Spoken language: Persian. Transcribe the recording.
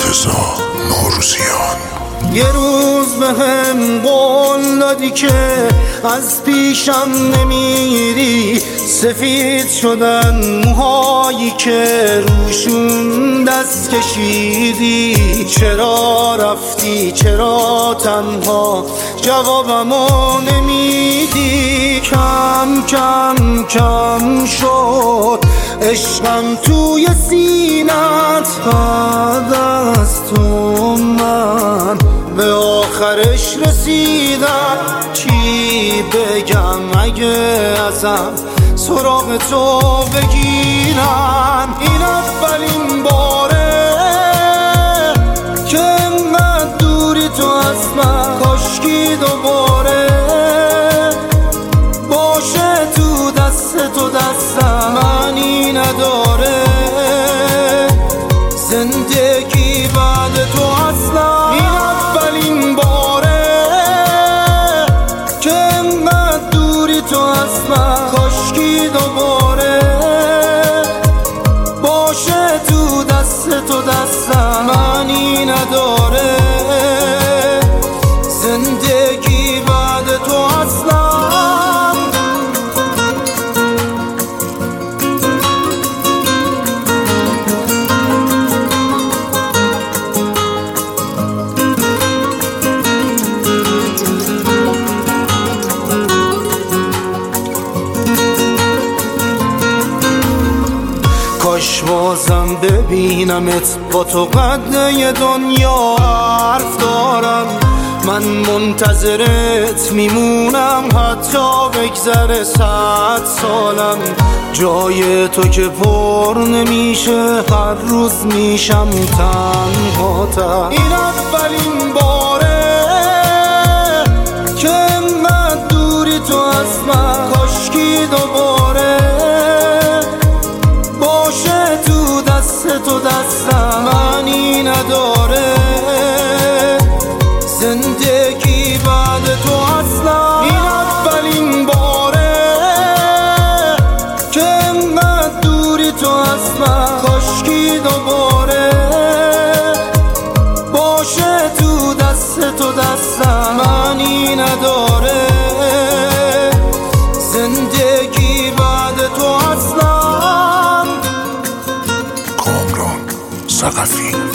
رضا نوروزیان. یه روز به هم قول دادی که از پیشم نمیری، سفید شدن موهایی که روشون دست کشیدی. چرا رفتی چرا تنها جوابمو نمیدی؟ کم کم کم شد عشقم توی سینت، بعد از تو من به آخرش رسیدم. چی بگم اگه ازم سراغ تو بگیرن؟ این اولین باره که انقدر دوری تو از من، کاشکی دوباره باشه تو دست تو دستم معنی نداره. زندگی بعد تو اصلا، این اولین باره که انقدر دوری تو از من، کاشکی دوباره باشه تو دست تو دستم معنی نداره. زندگی بعد تو اصلا. کاش بازم ببینمت، با تو قد یه دنیا حرف دارم. من منتظرت میمونم حتی بگذره 100 سالم. جای تو که پر نمیشه، هر روز میشم تنهاتر. این اولین باره که انقدر دوری تو از من، کاشکی دوباره باشه تو دست تو دستم معنی نداره. زندگی بعد تو اصلا، این اولین باره که انقدر دوری تو از من، کاشکی دوباره باشه تو دست تو دستم معنی نداره. زندگی بعد تو اصلا. کامران ثقفی.